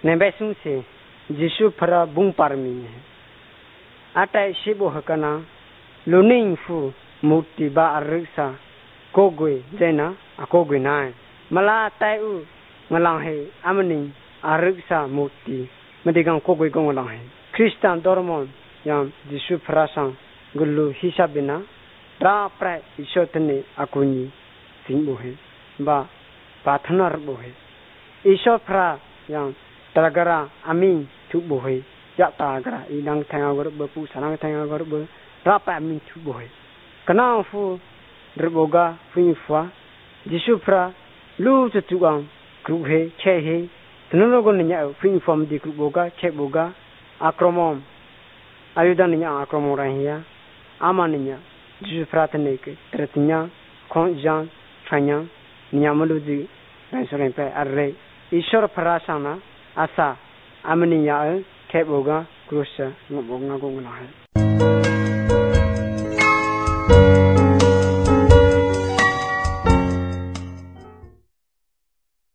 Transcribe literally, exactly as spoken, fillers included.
Nebesung se Jisu para bung parmi. Atai shibo hakana luning fu muti ba ariksa kogwe jena akogwe nai. Mala tai u ngalang he amani ariksa muti medigang kogwe gong ngalang he. Kristan dormon yang Jisu para sang gulu hisabina ra pra isotne akuni singbo he ba pathanar bo he. Iso pra yang Tagara amin tu bohe jak tagara inang tanga gor bepu sanang tanga gor be rapa amin tu bohe kana fu reboga finfa Jisu pra lu tu tuang gru he che he tnono gon nya finfom di gru boga che boga akromom ayudan nya akromom rahia amaninya Jisu pra tne ke tretinya kon jan fanya nya maluji ransoren pe arre ishor prasana asa amani ya ke boga krusa ngobong ngagong na